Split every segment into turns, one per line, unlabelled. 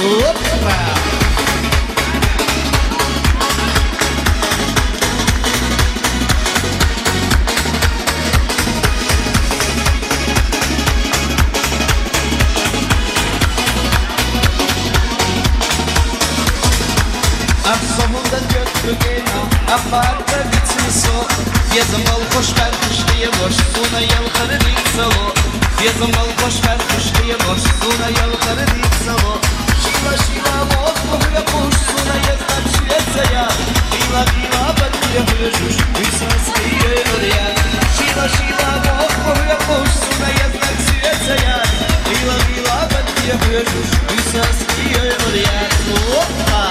Opa!
Am sonunda götürgena, aparta bitmiso. Yazımal koş ver kuşluya boş, suna yalkarı dik salo. Yazımal koş ver kuşluya boş, suna yalkarı dik salo. Şila şila boz bohuya boş, suna yazdan şüyetsaya. Şila şila bakıya hüyüş, hüsas kiye oraya. Şila şila boz bohuya boş, suna yazdan şüyetsaya. Şila şila bakıya hüyüş, hüsas kiye oraya. Hoppa!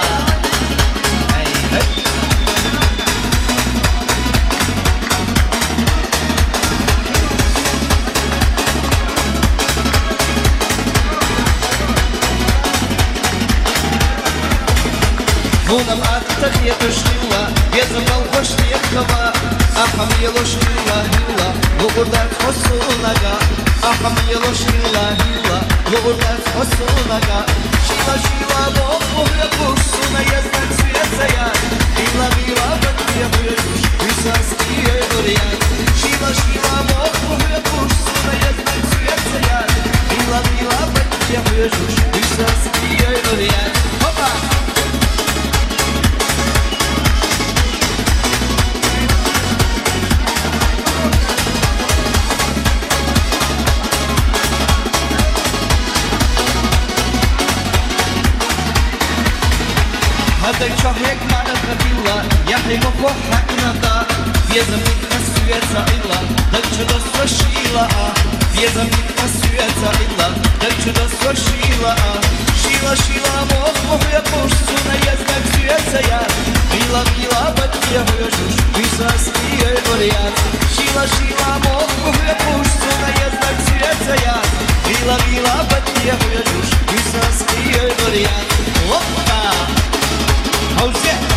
Лунам аттах я тушнила, безумал хош ехала, ахам елошнила, хила, лугурдат хосунага, ахам елошнила, хила, лугурдат хосунага. Шила шила бог богля пушсуна, я знак свецая, хила мила батья хыжуш, висаские горят. Шила шила бог богля пушсуна, я знак свецая, хила мила батья хыжуш, висаские горят. Опа! هذا الشهيك معنا خبيلة يحيي مفوحك ندا بيزمين مسوية إلا دلش دس وشيلة بيزمين مسوية إلا دلش دس وشيلة شيلة شيلة موز وهي بوشسونا يزنك سوية ميلا ميلا بدي هيجوش بيساسكي بريات شيلة شيلة موز وهي بوشسونا يزنك سوية ميلا ميلا بدي هيجوش بيساسكي بريات How's it?